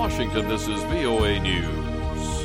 Washington, this is VOA News.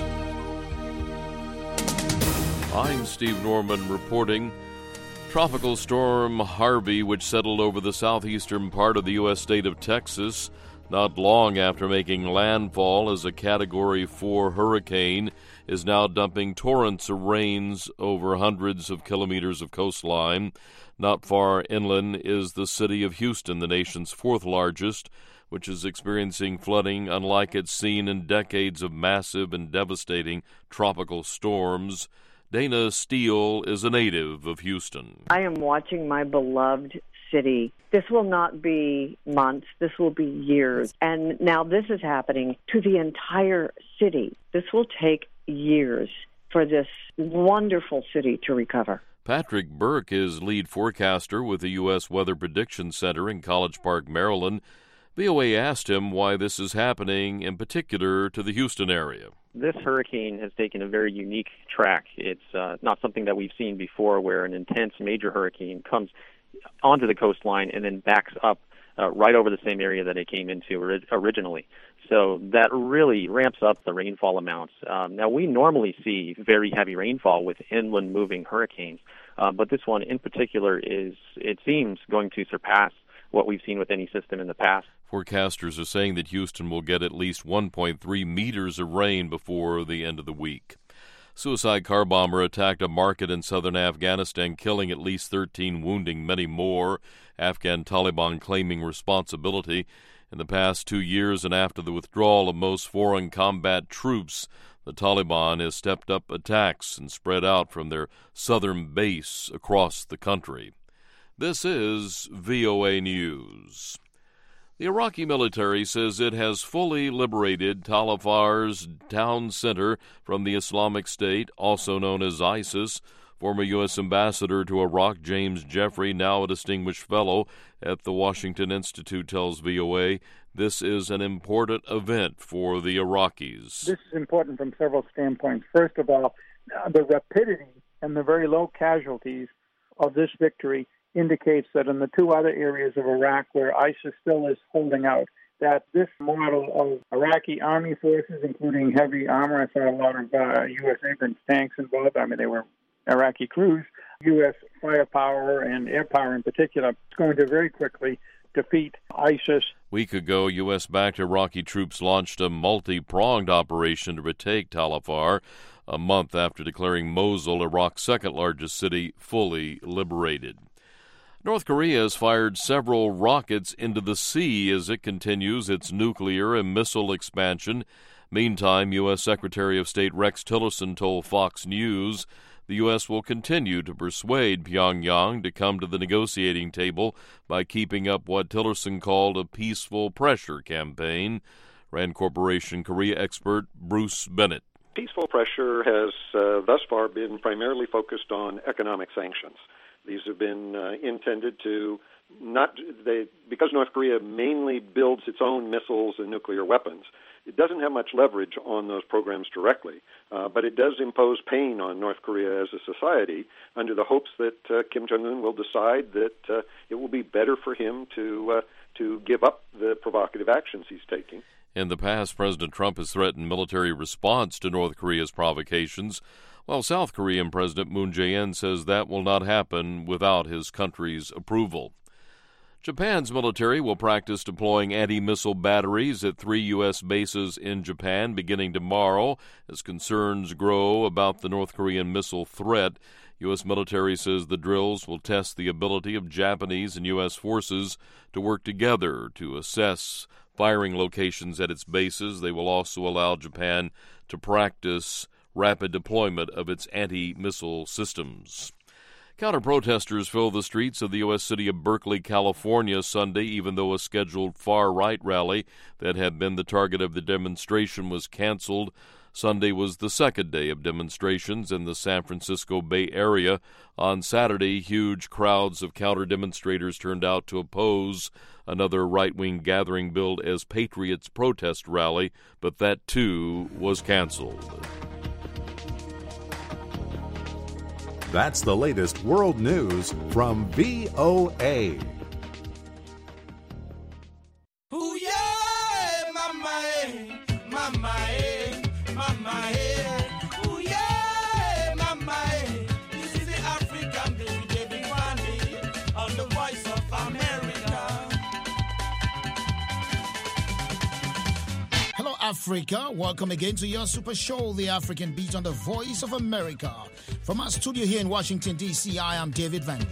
I'm Steve Norman reporting. Tropical storm Harvey, which settled over the southeastern part of the U.S. state of Texas not long after making landfall as a Category 4 hurricane, is now dumping torrents of rains over hundreds of kilometers of coastline. Not far inland is the city of Houston, the nation's fourth largest, which is experiencing flooding unlike it's seen in decades of massive and devastating tropical storms. Dana Steele is a native of Houston. I am watching my beloved city. This will not be months. This will be years. And now this is happening to the entire city. This will take years for this wonderful city to recover. Patrick Burke is lead forecaster with the U.S. Weather Prediction Center in College Park, Maryland. VOA asked him why this is happening, in particular to the Houston area. This hurricane has taken a very unique track. It's not something that we've seen before, where an intense major hurricane comes onto the coastline and then backs up right over the same area that it came into originally. So that really ramps up the rainfall amounts. Now, we normally see very heavy rainfall with inland moving hurricanes, but this one in particular is, it seems, going to surpass what we've seen with any system in the past. Forecasters are saying that Houston will get at least 1.3 meters of rain before the end of the week. Suicide car bomber attacked a market in southern Afghanistan, killing at least 13, wounding many more. Afghan Taliban claiming responsibility. In the past 2 years and after the withdrawal of most foreign combat troops, the Taliban has stepped up attacks and spread out from their southern base across the country. This is VOA News. The Iraqi military says it has fully liberated Tal Afar's town center from the Islamic State, also known as ISIS. Former U.S. Ambassador to Iraq James Jeffrey, now a distinguished fellow at the Washington Institute, tells VOA this is an important event for the Iraqis. This is important from several standpoints. First of all, the rapidity and the very low casualties of this victory indicates that in the two other areas of Iraq where ISIS still is holding out, that this model of Iraqi army forces, including heavy armor, I saw a lot of U.S. Abrams tanks involved. I mean, they were Iraqi crews, U.S. firepower and air power in particular, is going to very quickly defeat ISIS. A week ago, U.S.-backed Iraqi troops launched a multi-pronged operation to retake Tal Afar, a month after declaring Mosul, Iraq's second-largest city, fully liberated. North Korea has fired several rockets into the sea as it continues its nuclear and missile expansion. Meantime, U.S. Secretary of State Rex Tillerson told Fox News the U.S. will continue to persuade Pyongyang to come to the negotiating table by keeping up what Tillerson called a peaceful pressure campaign. Rand Corporation Korea expert Bruce Bennett. Peaceful pressure has thus far been primarily focused on economic sanctions. These have been intended to because North Korea mainly builds its own missiles and nuclear weapons. It doesn't have much leverage on those programs directly, but it does impose pain on North Korea as a society under the hopes that Kim Jong-un will decide that it will be better for him to give up the provocative actions he's taking. In the past, President Trump has threatened military response to North Korea's provocations, while South Korean President Moon Jae-in says that will not happen without his country's approval. Japan's military will practice deploying anti-missile batteries at 3 U.S. bases in Japan beginning tomorrow as concerns grow about the North Korean missile threat. U.S. military says the drills will test the ability of Japanese and U.S. forces to work together to assess firing locations at its bases. They will also allow Japan to practice rapid deployment of its anti-missile systems. Counter-protesters filled the streets of the U.S. city of Berkeley, California, Sunday, even though a scheduled far-right rally that had been the target of the demonstration was canceled. Sunday was the second day of demonstrations in the San Francisco Bay Area. On Saturday, huge crowds of counter-demonstrators turned out to oppose another right-wing gathering billed as Patriots protest rally, but that too was canceled. That's the latest world news from VOA. Ooh, yeah, mama. Africa. Welcome again to your super show, The African Beat on the Voice of America. From our studio here in Washington, D.C., I am David Van.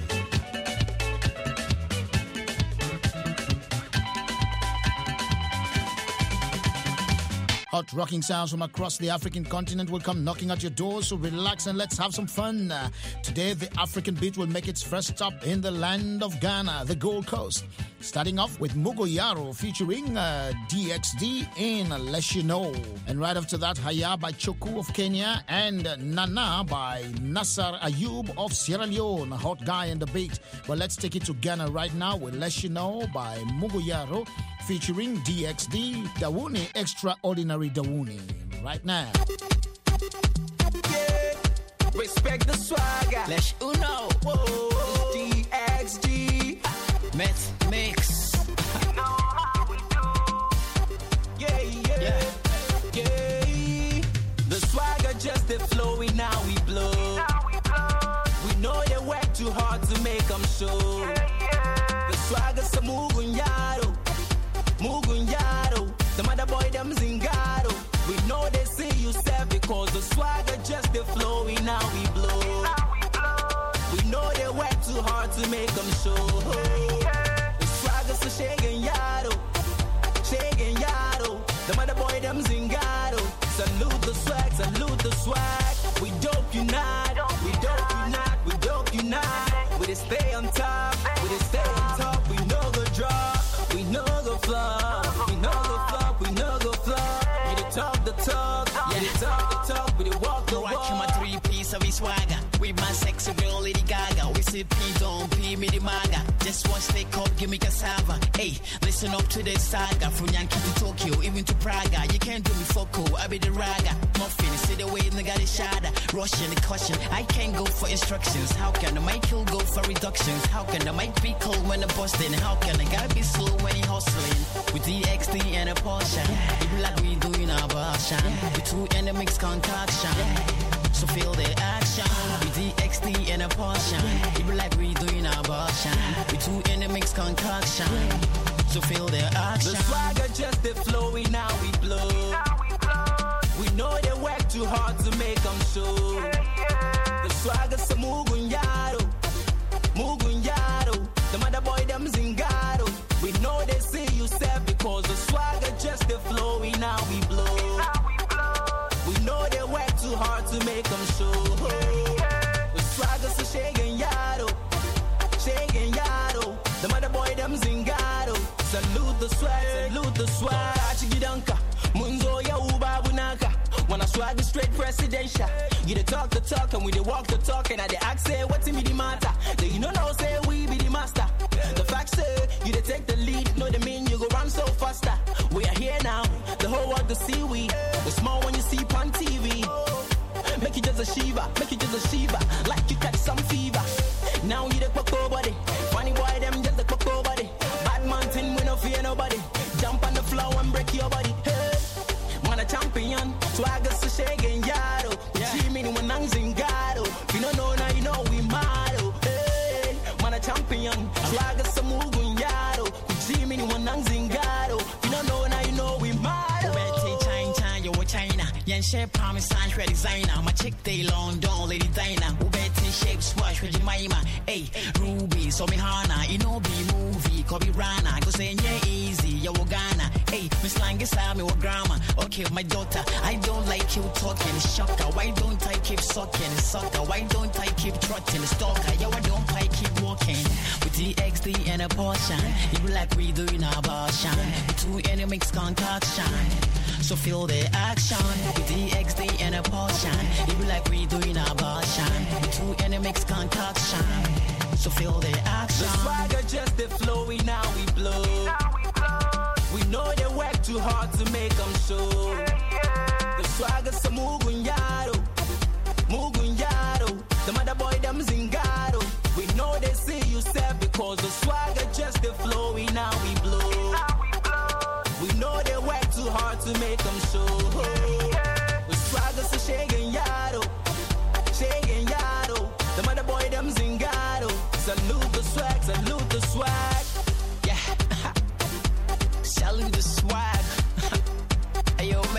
Hot rocking sounds from across the African continent will come knocking at your door, so relax and let's have some fun. Today, the African Beat will make its first stop in the land of Ghana, the Gold Coast. Starting off with Mugoyaro featuring DXD in Let You Know. And right after that, Haya by Choku of Kenya and Nana by Nassar Ayub of Sierra Leone. A hot guy in the beat. But let's take it to Ghana right now with Let You Know by Mugoyaro featuring DXD, Dawuni, Extraordinary Dawuni. Right now. Yeah. Respect the swagger. Let you know. Whoa. DXD. Met mix. You know how we do. Yeah. The swagger just a flowing, now we blow. We know they work too hard to make them show. The swagger sa Mugunyaro. The mother boy them zingaro. We know they see you set because the swagger just a flowing, now we blow. We know they work too hard to make them show. The swagger so shaking yaro. The mother boy them zingaro. Salute the swag. We dope unite. We just stay on top. We no go drop. We no go flop. We no go flop. We dey talk the talk. We dey walk the walk. Watch my 3-piece of his swagger. With my sexy girl Lady Gaga. We say P don't P me the maga. Just one steak up, give me cassava. Hey, listen up to this saga. From Yankee to Tokyo, even to Praga. You can't do me foco, I be the raga. Muffin, see the way nigga the shada. Russian the caution, I can't go for instructions. How can the mic kill go for reductions? How can the mic be cold when I'm busting? How can the guy be slow when he hustling? With DXD and a Porsche. It be like we doing our version. With two in the mix concoction. So feel the action. With DXD and a Porsche. It be like we doing our version. With two in the mix concoction. So feel the action. The swagger just a flowing, now we blow. We know they work too hard to make them show. The swagger sa Mugunyaro. The mother boy them zingaro. We know they see you set because the swagger just a flowing, now we blow. We know they work too hard to make them show. The swagger sa shaking yaro. The mother boy them zingaro. Salute the swag. Tachigidanka. Munzo ya ubabunaka. When I swag the straight presidential. You dey talk the talk and we dey walk the talk. And I dey ask say what's in me the matter. They you know say we be the master. The fact say you dey take the lead. Know the mean you go run so faster. We are here now. The whole world to see we. The small one you see on TV. Make it just a shiva. Like you catch some fever. Now you the cocoa body. Funny boy them just the cocoa body. Bad mountain we no fear nobody. Jump on the floor and break your body. Hey, man a champion. Swagger so shaking yaro. See me when I'm zingaro. You don't know now you know we mado. Hey, man a champion. Swagger so moving yaro. See me when I'm zingaro. You don't know now you know we mado. China, Yan share promise sign for designer. My chick they long don't lady diner. Ubeti shape squash with Jemima. Hey, Ruby, so me Hana, you know be movie, Kobe Rana. Go say yeah easy, yo Ghana. Hey, Miss Lang is me what grammar. Okay, my daughter, I don't like you talking, shocker. Why don't I keep sucking, sucker? Why don't I keep trotting, stalker? Yo, why don't I keep walking with DXD and a Porsche? You be like we doing our version. Two enemies concoction. So feel the action with DXD and a Porsche. It be like we doing our version. Two enemies concoction. So feel the action. The swagger just a flowing, now we blow. We know they work too hard to make them show. The swagger sa Mugunyaro. The mother boy them zingaro. We know they see you set because the swagger just a flowing, now we blow. We know they work too hard to make them show. The swagger so shaking yaro. The mother boy them zingaro. Salute the swag. Yeah. Salute the swag. Ayo.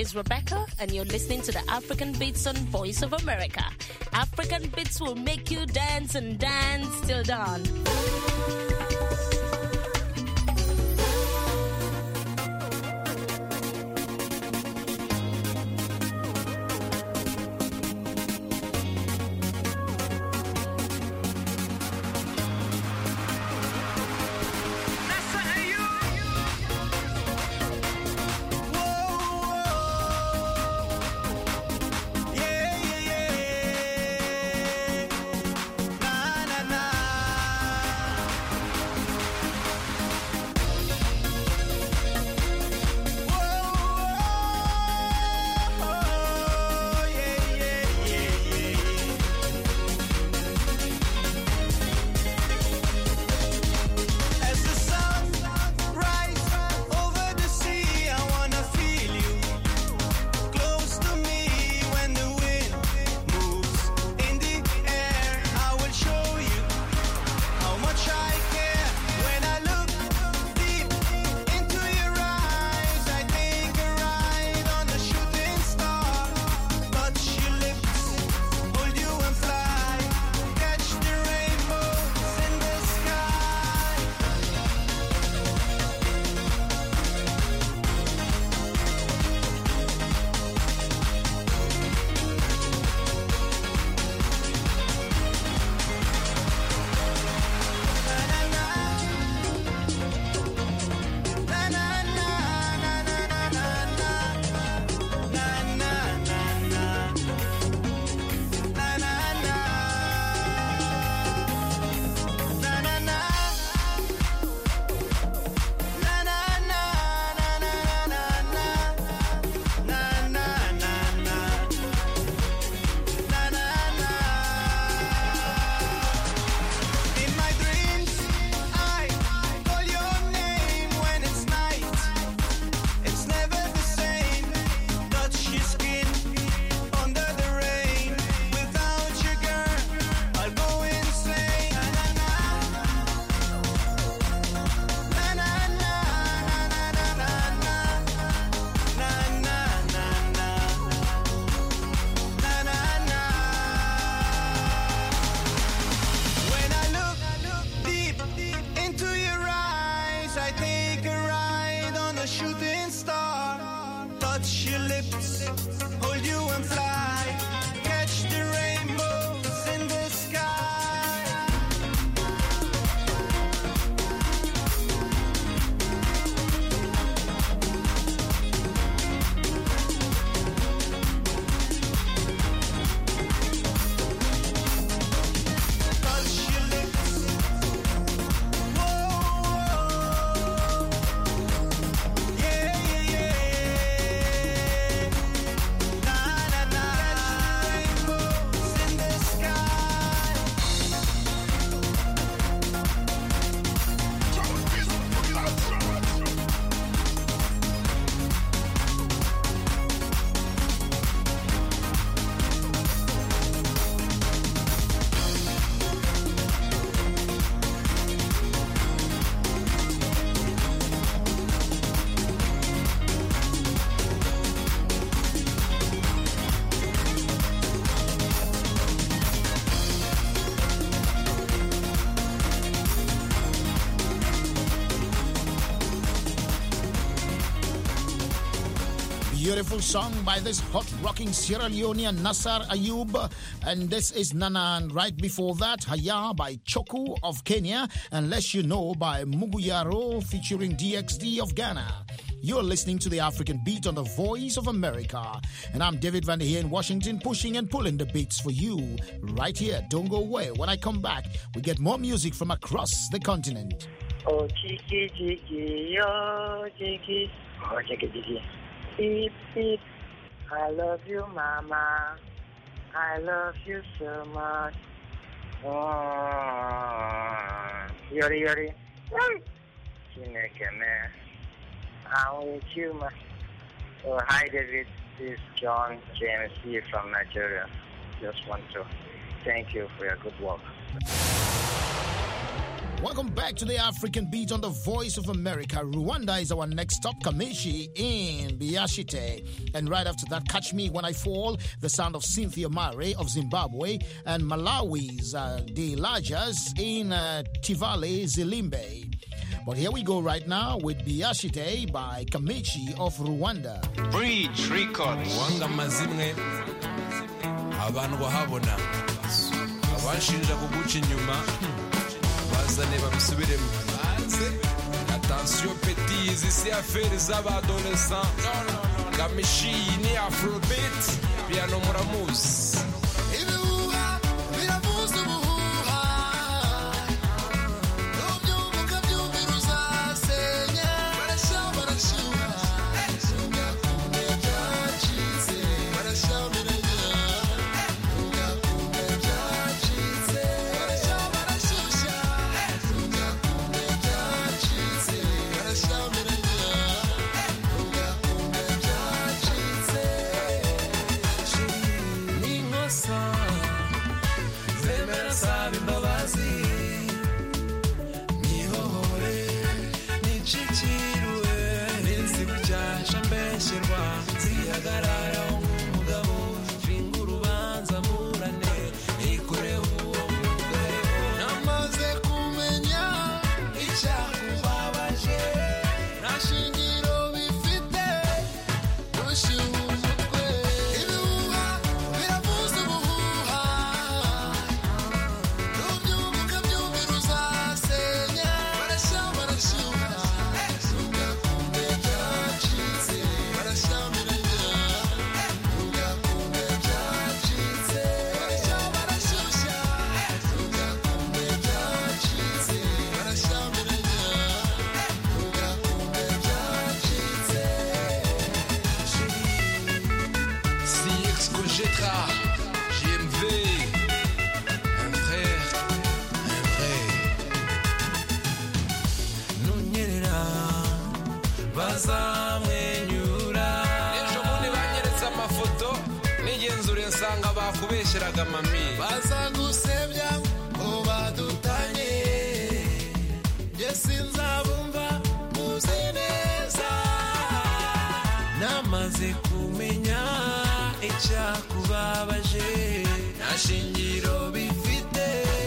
is Rebecca, and you're listening to the African Beats on Voice of America. African Beats will make you dance and dance till dawn. Beautiful song by this hot rocking Sierra Leonean Nassar Ayub, and this is Nanan. Right before that, Haya by Choku of Kenya, and Less You Know by Muguyaro featuring DXD of Ghana. You're listening to the African Beat on the Voice of America, and I'm David Van der here in Washington, pushing and pulling the beats for you right here. Don't go away. When I come back, we get more music from across the continent. Oh, Chiki, Chiki, oh, Chiki, oh, Chiki, Chiki. Beep, beep. I love you, Mama. I love you so much. Oh, Yori, Yori. Chineke, man. I'm with you, man. Oh, hi, David. This is John James here from Nigeria. Just want to thank you for your good work. Welcome back to the African Beat on the Voice of America. Rwanda is our next stop, Kamishi in Biashite. And right after that, Catch Me When I Fall, the sound of Cynthia Mare of Zimbabwe, and Malawi's De Lajas in Tivale, Zilimbe. But here we go right now with Biashite by Kamichi of Rwanda. Bridge Records. Wanga mazimwe abantu bahabona abashinja kuguca inyuma bazane babisubiremo attention petit ici affaire z'abadolescents Kamichi ni Afrobeat piano muramuzi ibihuha biravuza ubuhuha n'ubyumuka by'ubiruza senya barashyuha ungakunde byacitse barashyamira kubesheraga mami bazagusebya ngo badutanye nge sinzabumva muzi neza namaze kumenya icyakubabaje nta shingiro bifite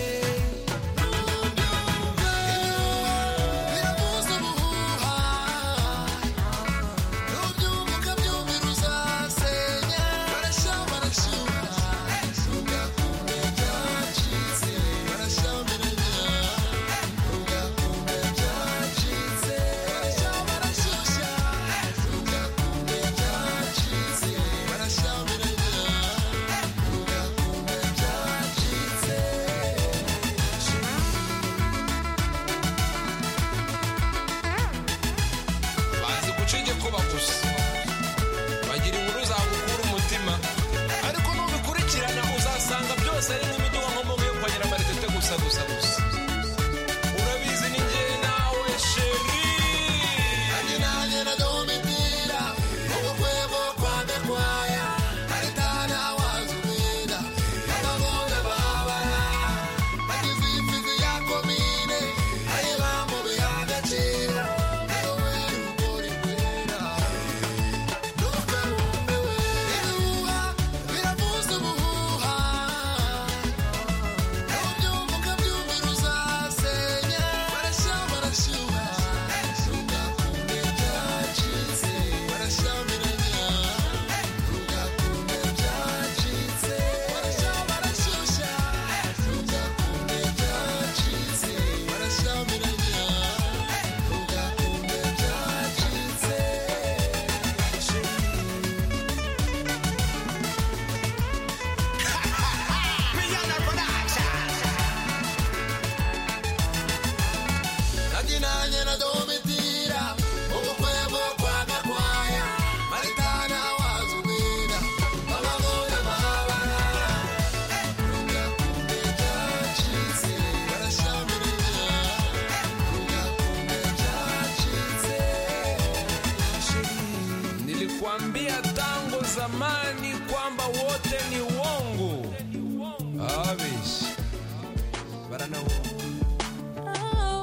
Nilikwambia tangu zamani kwamba wote ni uongo. Abish. Barana uongo.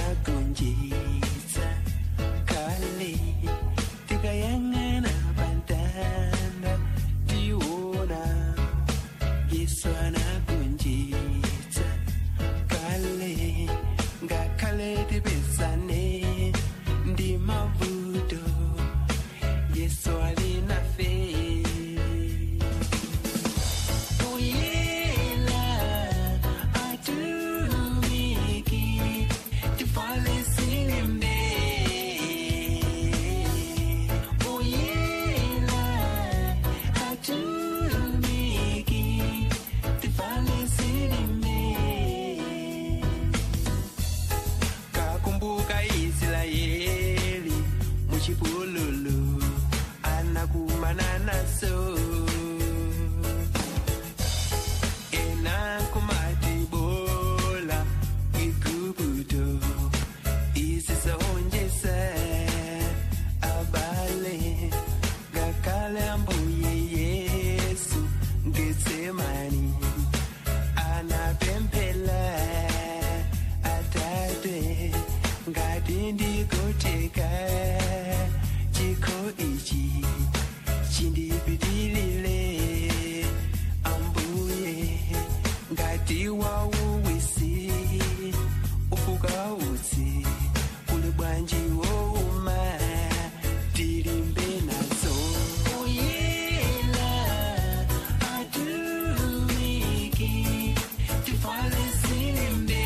nakunjitsa kale tikayang'ana pantanda tiona Yesu anakunjitsa kale ngakhale tipesane ndi mavuto Yesu alinafe Chipululu anakumana naso enakumatibola ikubuto isisonjesa abale gakale ambuye Yesu Getsemani anapempela atate ngati ndikoteka chiko ichi chindipitilile ambuye ngati wauwisi ufuka utsi kuli bwanji wouma tilimbe nazo uyela atumiki tifale silimbe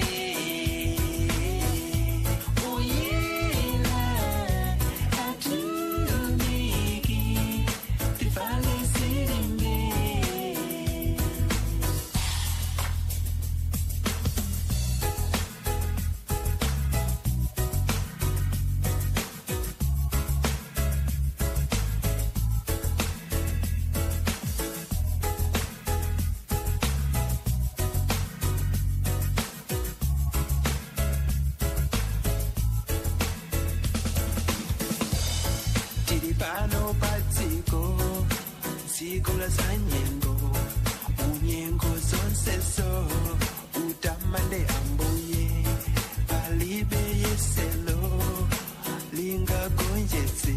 Pano patiko zikola zanyengo unyengo zonseso utamande ambuye palibe yeselo linga gonjetse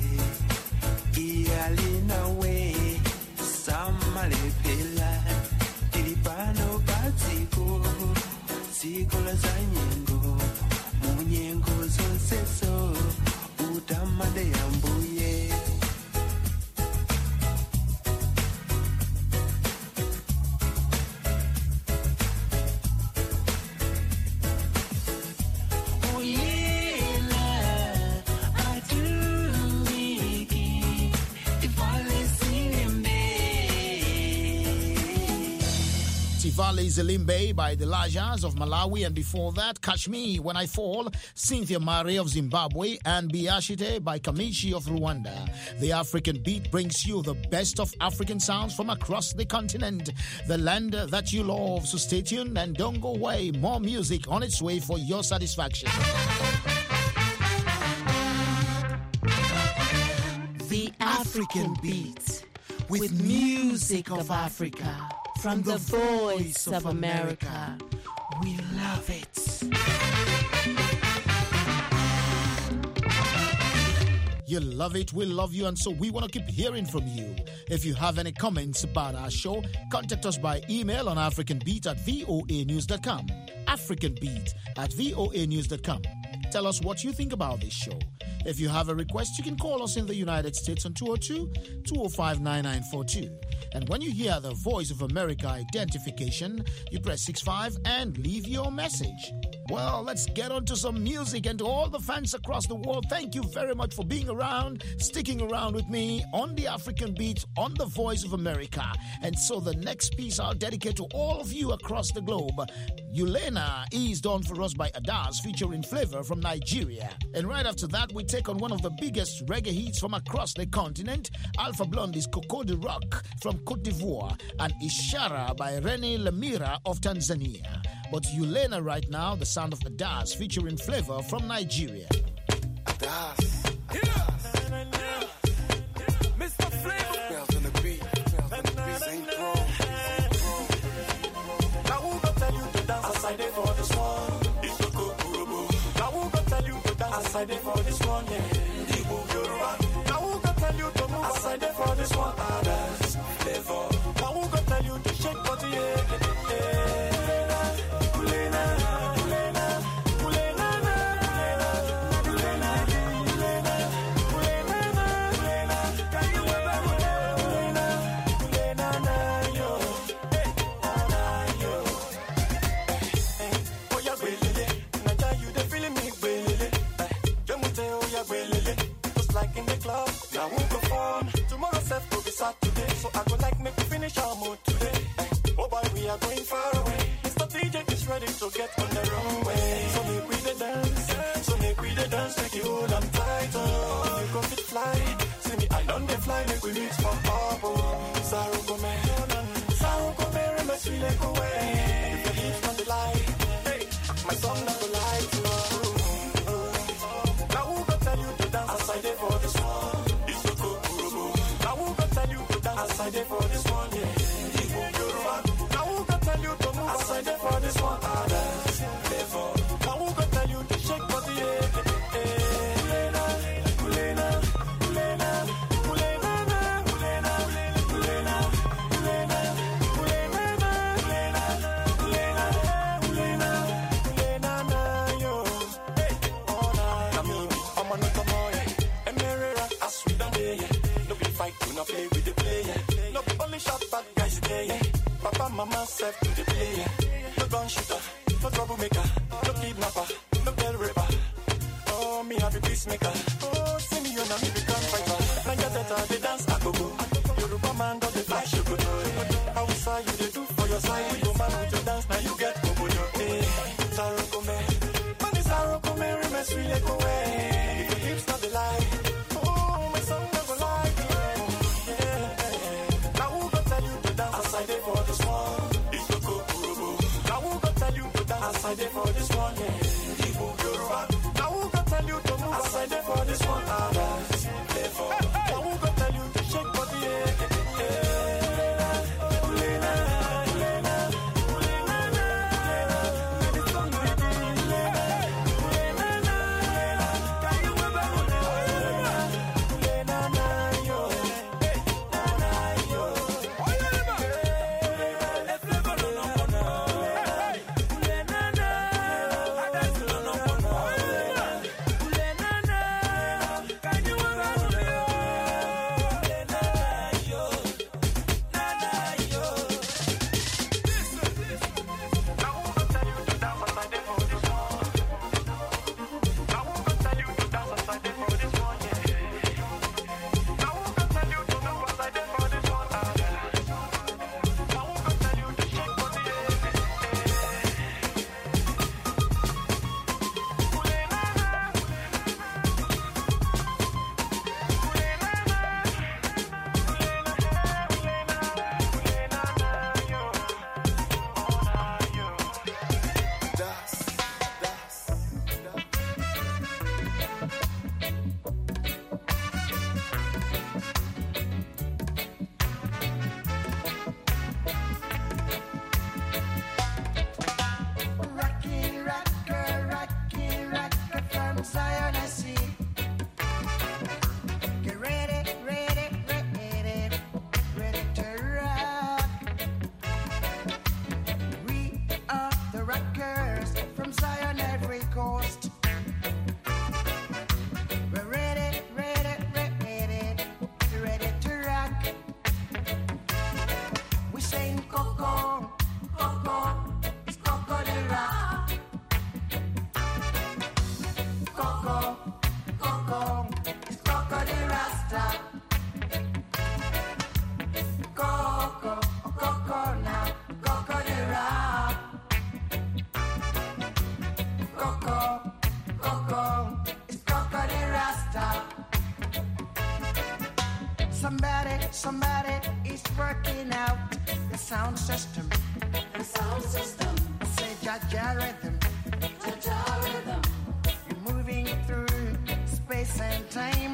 iyalinawe samalepela tilipano patiko zikola zanyengo unyengo zonseso utamande ambuye Tivale Zelimbe by the Lajas of Malawi, and before that, Catch Me When I Fall, Cynthia Mare of Zimbabwe, and Biashite by Kamichi of Rwanda. The African Beat brings you the best of African sounds from across the continent, the land that you love. So stay tuned and don't go away. More music on its way for your satisfaction. The African Beat, with music of Africa. From the Voice of America, we love it. You love it, we love you, and so we want to keep hearing from you. If you have any comments about our show, contact us by email on africanbeat@voanews.com. africanbeat@voanews.com. Tell us what you think about this show. If you have a request, you can call us in the United States on 202-205-9942. And when you hear the Voice of America identification, you press 65 and leave your message. Well, let's get on to some music, and to all the fans across the world, thank you very much for being around, sticking around with me on the African Beat, on the Voice of America. And so the next piece I'll dedicate to all of you across the globe. Yulena is done for us by Adas, featuring Flavor from Nigeria. And right after that, we take on one of the biggest reggae hits from across the continent, Alpha Blondy's Coco de Rock from Cote d'Ivoire, and Ishara by Rene Lemira of Tanzania. But Yulena right now, the sound of Adas featuring Flavor from Nigeria. Adas. Mr. Flavor. Bells on the beat. Ain't wrong. Now who gon' tell you to dance aside for this one? It's a Kokurobo. Now who tell you to dance aside there for this one, yeah. Igbo Yoruba. Now who go tell you to move aside there for this one? Others flavor. Now who go tell you to shake body, yeah. Kulena, kulena, kulena, kulena, kulena, kulena, kulena. Can you ever kulena, kulena, na yo, na yo. Oh yeah, belele. Now you the feeling me, belele. Just like in the club, now who perform? Tomorrow self will be Saturday, so I go like make we finish our mood today. Oh boy, we are going far away. Mr. DJ is ready to get on the runway. So make we the dance, make you hold on tight. Oh, you go fit fly. See me, I done the fly, make we reach for Pablo. Saru come, me sweet like away. If your hips on the light, hey, my song not go lie to you. Aside there for this one, it's a good Kurubu. Now who can tell you to dance aside there for this one, yeah. Igbo Yoruba. Now who can tell you to move aside there for this one, others flavor. Now who can tell you to shake body, yeah. Kulena, kulena, kulena, kulena, kulena, kulena, kulena, kulena, kulena, kulena, kulena, na yo. Hey, oh na, I'm on the fight, do not play with the player. No only shot bad guys there. Papa, mama, self to the player. No gun shooter, no troublemaker, no kidnapper, no girl rapper. Oh, me happy peacemaker. Oh, see me on a me become fighter. Nanga Teta, they dance a go-go. Yoruba man got the flash, you go do. How side you they do for your side? With your man with your dance, now you get go-go. Hey, Saro come, money Saro come, remain sweet like away. If your hips not the lie, oh, my song never lie. Aside there for this one, it's a good Kurubu. Now who can tell you to dance aside there for this one, yeah. Igbo Yoruba. Now who can tell you to move aside there for this one, others flavor. Now who can tell you to shake body, yeah. Kulena, kulena, kulena, Somebody is working out the sound system. The sound system. Say Jaja rhythm. Jaja rhythm. You're moving through space and time.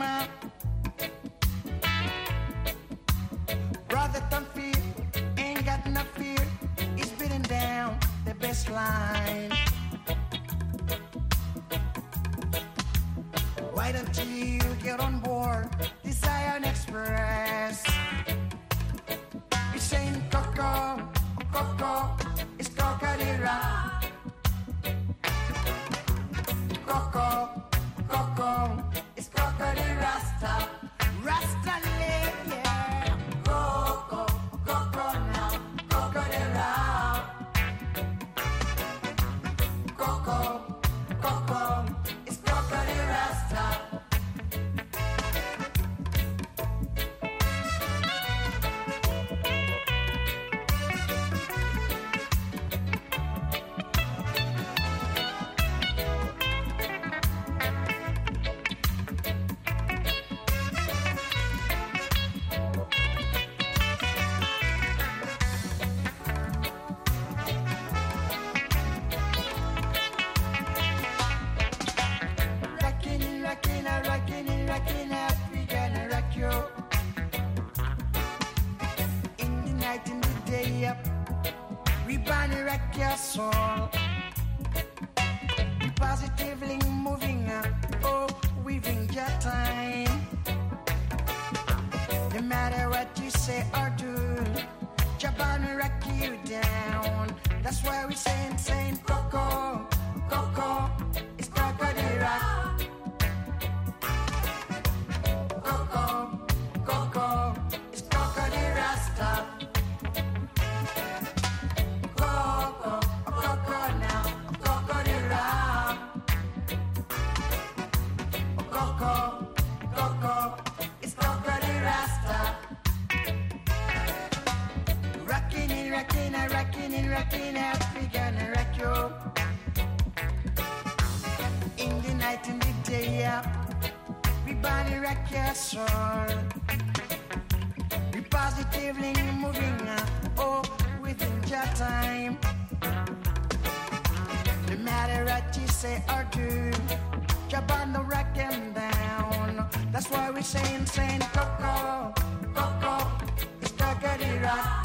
Brother, don't fear, ain't got no fear. He's beating down the bass line. Why don't you get on board the Zion Express? It's saying Coco, Coco, it's Cocadera. Coco, Coco, it's Cocadera Rasta. Rasta lady, yeah. Coco, Coco now, Cocadera. Coco, Coco, it's Cocadera Rasta. Rockin' African rock you. In the night, in the day, we wanna rock your soul. Positively moving, oh, weaving your time. No matter what you say or do, Jabana rock you down. That's why we saying Coco, Coco, it's Cocadera. Coco, Coco, it's Cocadera Rasta. Coco, Coco now, Cocadera. Coco, Coco, it's Cocadera Rasta. Rockin' African rock you. In the night, in the day, yeah. We body rock your soul. We positively moving, oh, within your time. No matter what you say or do, jump on the rock and down. That's why we're saying Coco, Coco, it's Cocadera.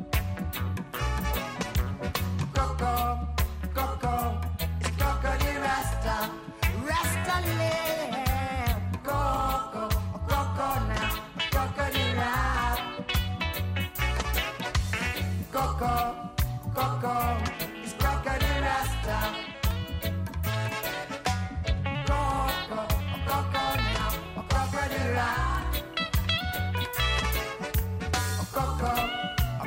Coco, Coco, it's Cocadera Rasta. Rasta land. Coco, Coco now, Cocadera. Coco, Coco, it's Cocadera Rasta. Coco, Coco now, Cocadera. Coco,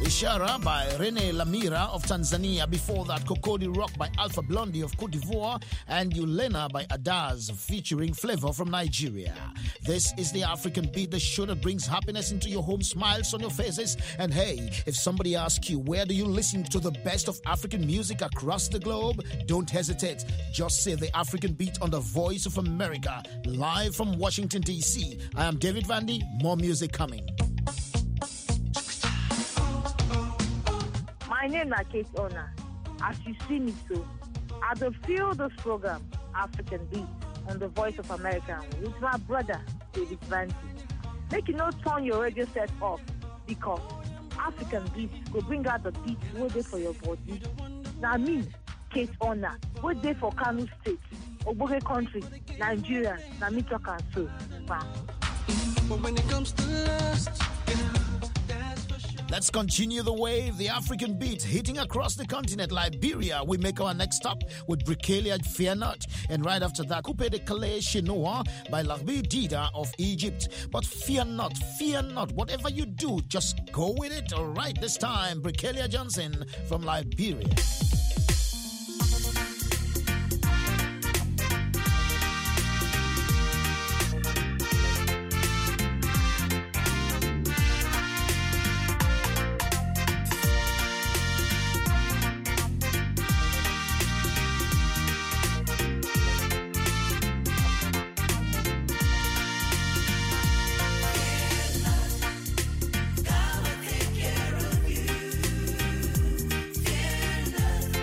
Ishara by Rene Lamira of Tanzania. Before that, Kokodi Rock by Alpha Blondie of Cote d'Ivoire. And Yulena by Adaz featuring Flavor from Nigeria. This is the African Beat, the show that brings happiness into your home, smiles on your faces. And hey, if somebody asks you, where do you listen to the best of African music across the globe? Don't hesitate. Just say the African Beat on the Voice of America. Live from Washington, D.C. I am David Vandy. More music coming. My name is Kate Ona. As you see me so, I do feel this program, African Beat, on the Voice of America with my brother, David Vandy. Make you not turn your radio set off because African Beat will bring out the beats waiting for your body. Now me, Kate Ona, waiting for Kano State, Oboge Country, Nigeria, na me talk and so. But when it comes to lust, let's continue the wave, the African Beat hitting across the continent. Liberia, we make our next stop with Brikelia Fear Not. And right after that, Coupe de Calais Chinois by Larbi Dida of Egypt. But fear not, whatever you do, just go with it. All right, this time, Brikelia Johnson from Liberia. God will take care of you.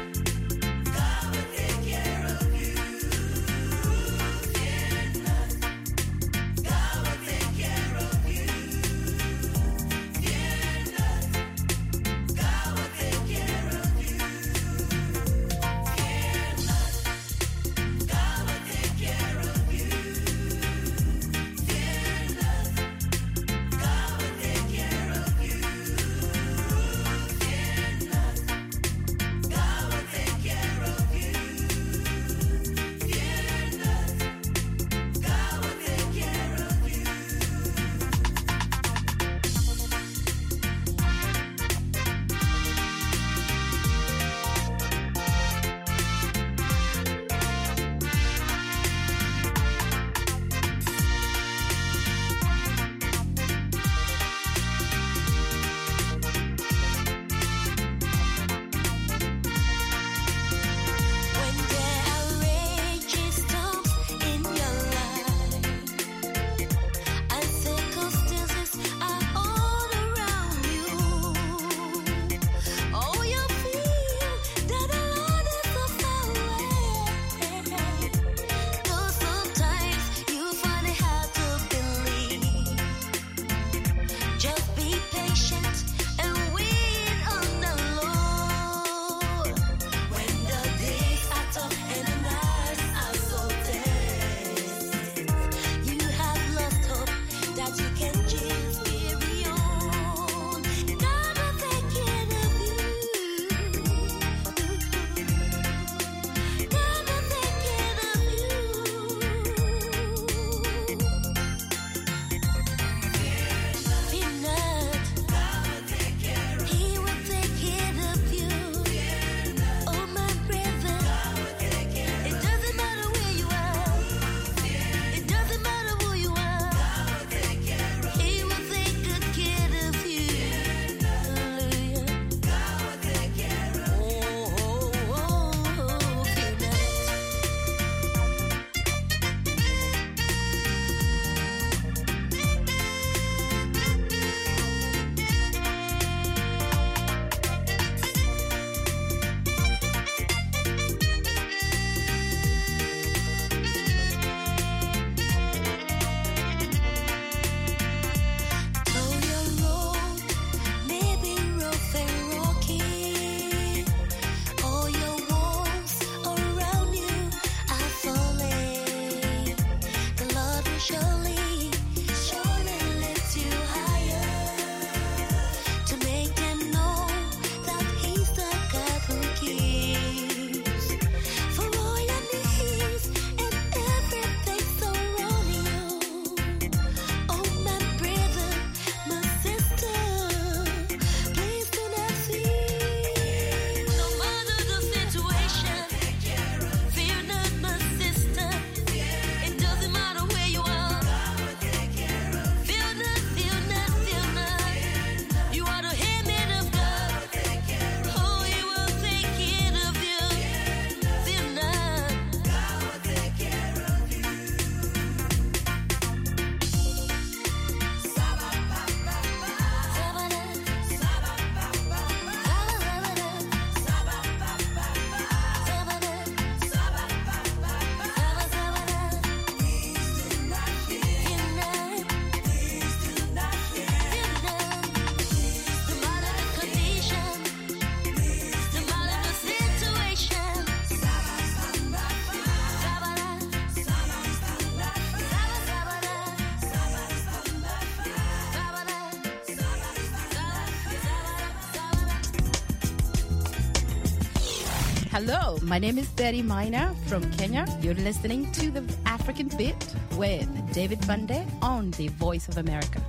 Hello, my name is Betty Minor from Kenya. You're listening to The African Beat with David Bunde on The Voice of America.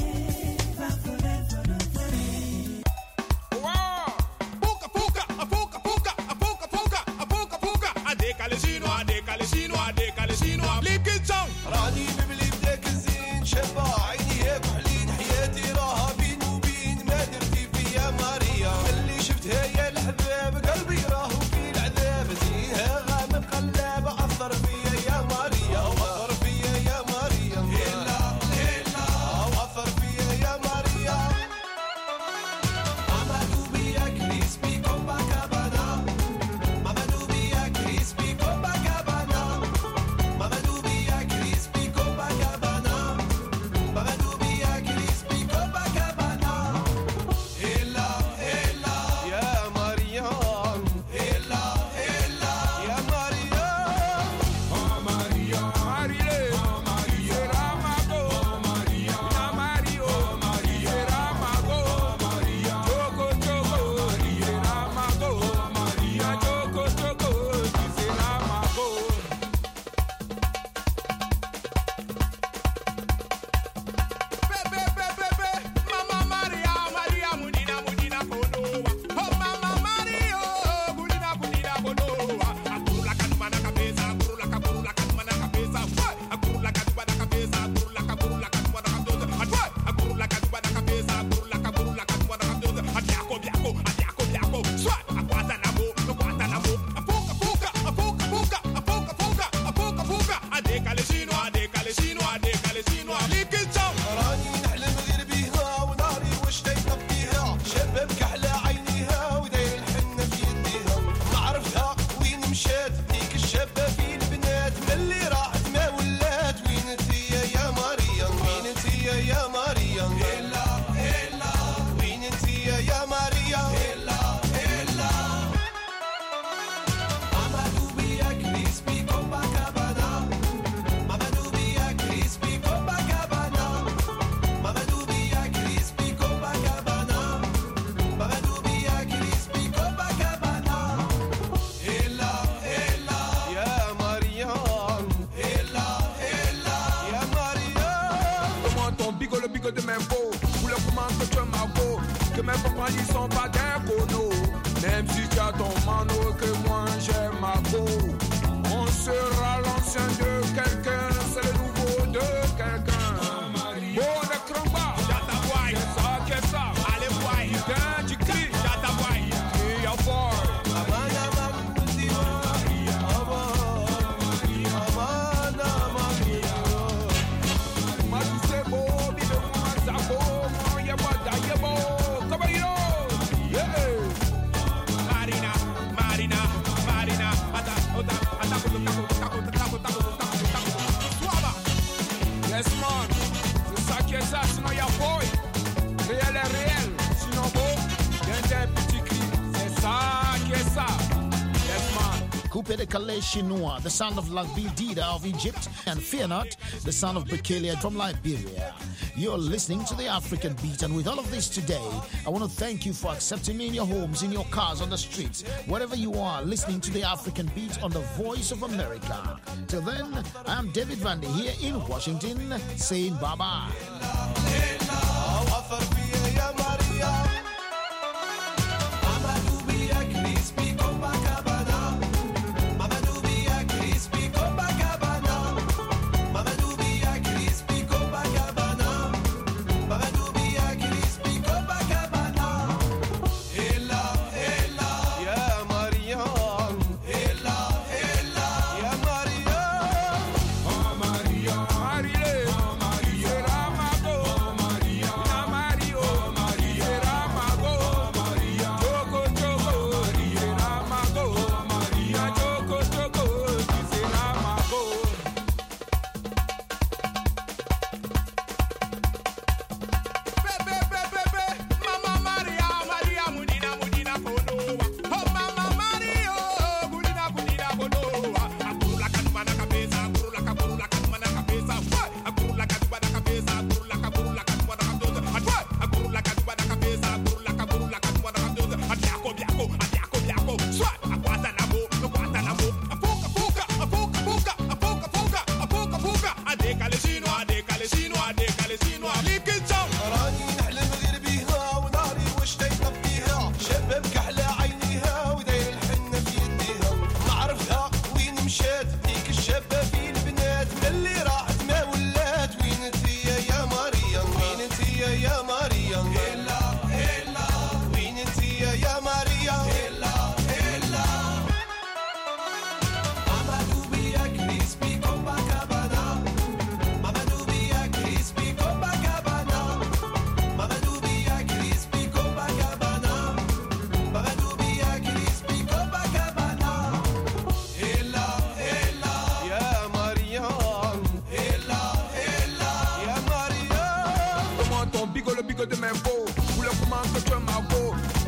Coupe de Calais Chinois, the son of Labidida of Egypt, and Fear Not, the son of Bekele from Liberia. You're listening to The African Beat, and with all of this today, I want to thank you for accepting me in your homes, in your cars, on the streets, wherever you are, listening to The African Beat on the Voice of America. Till then, I am David Bunde here in Washington, saying bye-bye. Maria,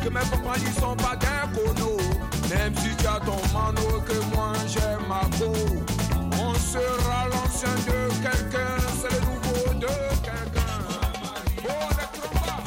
que mes papas n'y sont pas d'un cono. Même si tu as ton mano, que moi j'ai ma go. On sera l'ancien de quelqu'un, c'est le nouveau de quelqu'un. Oh, les trombas,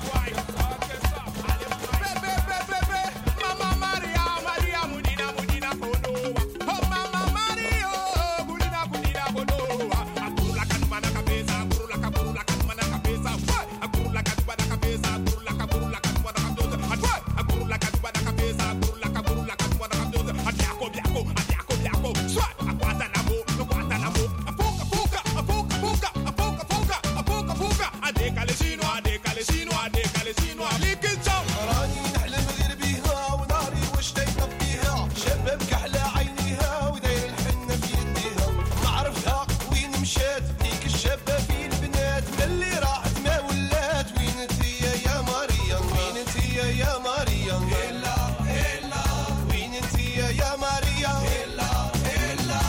bébé, Mama Maria, Maria, Mudina, Mudina, Kono. Oh, Mama Mario, Mudina, Mudina, Kono. Akuru la kanuma na kabeza, akuru la kanuma na kabeza. Akuru la kanuma na kabeza, akuru la kanuma na kabeza. Akuru la kanuma na kabeza, akuru la kanuma na kabeza. Atiako, biako, atiako, biako. Swat, akwata namo, akwata namo. Apuka, puka, apuka, puka, apuka, puka, apuka, puka. Adekale chino, adekale chino, adekale chino. Likin chow. راني نحلم غير بيها وناري واش تيطفيها شباب كحلى عينيها وداير الحنة في يديها ما عرفتها وين مشات ديك الشابة في البنات ملي راحت ما ولات وين انتيا يا مريم وين انتيا يا مريم هلا هلا وين انتيا يا مريم هلا هلا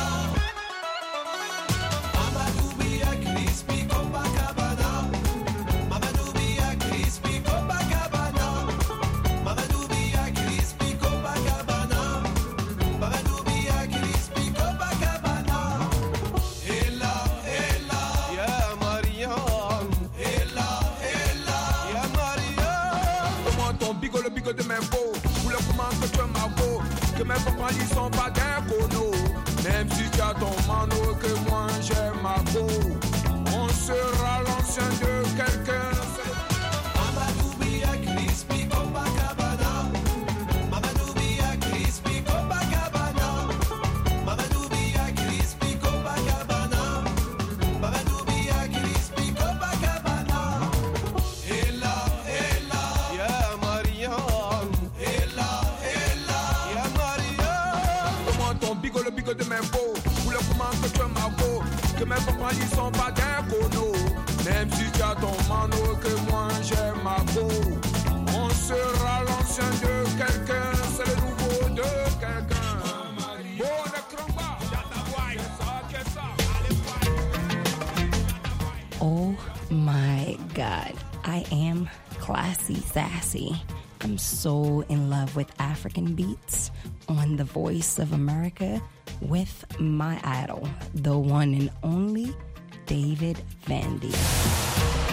ماما دوبي يا كريسبي كوبا كابانا ماما دوبي يا كريسبي كوبا كابانا ماما دوبي يا كريسبي كوبا كابانا ماما دوبي يا كريسبي كوبا كابانا هلا هلا يا مريم هلا هلا يا مريم Comment ton bigot, le bigot de mes beaux. Pour le comment que tu es ma beau. Que mes papas n'y sont pas d'un cono. Même si tu as ton mano, que moi j'ai ma go. On sera l'ancien de quelqu'un. ماما دوبي يا كريسبي كوبا كابانا ماما دوبي يا كريسبي كوبا كابانا ماما دوبي يا كريسبي كوبا كابانا ماما دوبي يا كريسبي كوبا كابانا هلا هلا يا مريم هلا هلا يا مريم Comment ton bigot, le bigot de mes beaux. Pour le comment que tu es ma go. Que mes papas n'y sont pas d'un cono. Même si tu as ton mano, que moi j'ai ma go. On sera l'ancien de quelqu'un, c'est le nouveau de quelqu'un. Bon, le cromba, qu'est-ce ça? Oh my God, I am classy sassy. I'm so in love with African beats on the Voice of America with my idol, the one and only David Vandy.